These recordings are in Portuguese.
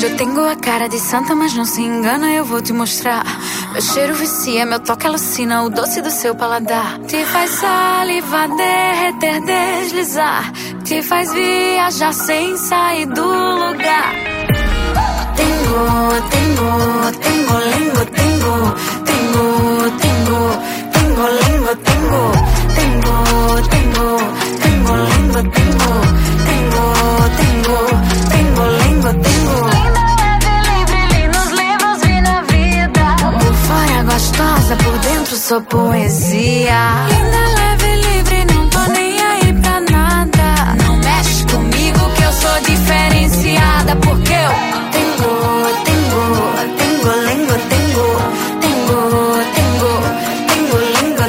Eu tenho a cara de santa, mas não se engana, eu vou te mostrar. Meu cheiro vicia, meu toque alucina, o doce do seu paladar. Te faz salivar, derreter, deslizar. Te faz viajar sem sair do lugar. Tengo, lingo, tengo, lingo, tengo, lingo, lingo, tengo. Linda, leve, livre, li nos livros, vi na vida. Por fora gostosa, por dentro sou poesia. Linda, leve, livre, não tô nem aí pra nada. Não mexe comigo que eu sou diferenciada, porque eu tengo, lingo, tengo, lingo,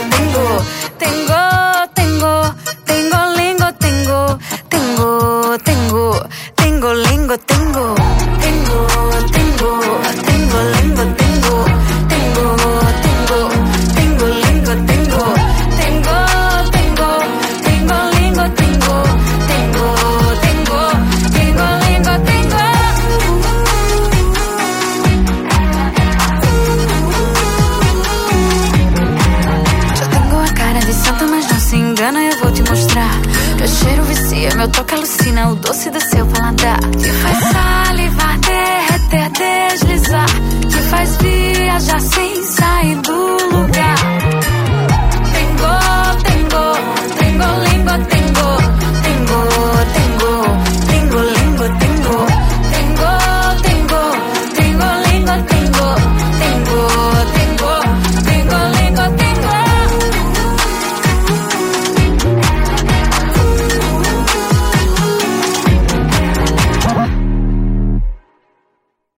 eu vou te mostrar. Meu cheiro vicia, meu toque alucina, o doce do seu paladar. Te faz salivar, derreter, deslizar. Te faz viajar sem sair do lugar.